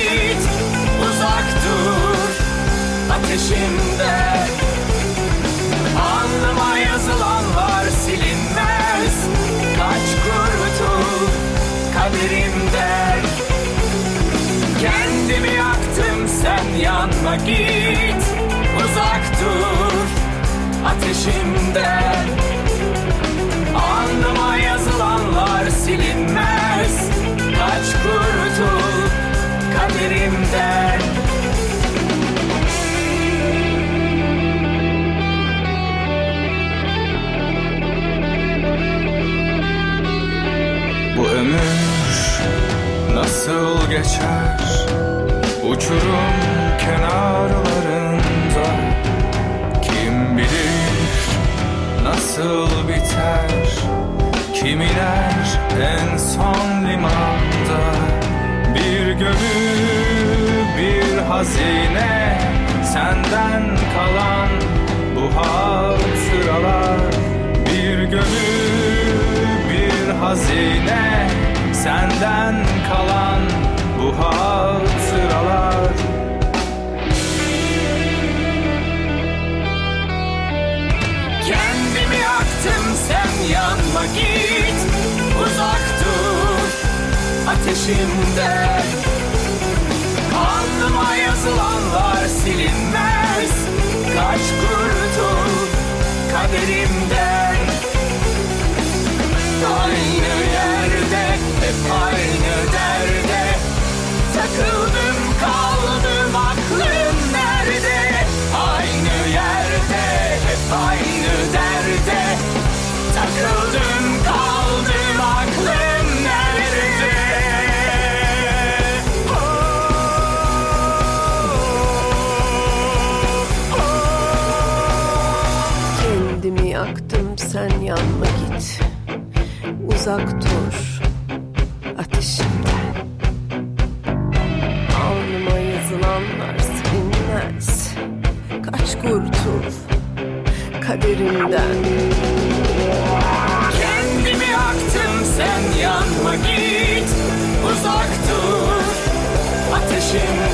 git, uzak dur ateşimden. Alnıma yazılanlar silinmez, kaç kurtul kaderimden. Kendimi yaktım, sen yanma git, uzak dur ateşimden. Alnıma yazılanlar silinmez, kaç kurtul kaderimden. Bu ömür nasıl geçer uçurum kenarlarında, kim bilir nasıl biter kimiler en son limanda. Bir gönül bir hazine, senden kalan bu hatıralar. Bir gönül bir hazine, senden kalan bu hatıralar. Kendimi yaktım, sen yanma git, uzak dur ateşimden. Alnıma yazılanlar silinmez, kaç kurtul kaderimden. Aynı yerde, hep aynı derde, takıldım kaldım, aklım nerede? Aynı yerde, hep aynı derde, takıldım kaldım, aklım nerede? Kendimi yaktım, sen yanma git, uzak dur ateşimden. Alnıma yazılanlar silinmez, kaç kurtul kaderimden. Kendimi yaktım, sen yanma git, uzak dur ateşimden.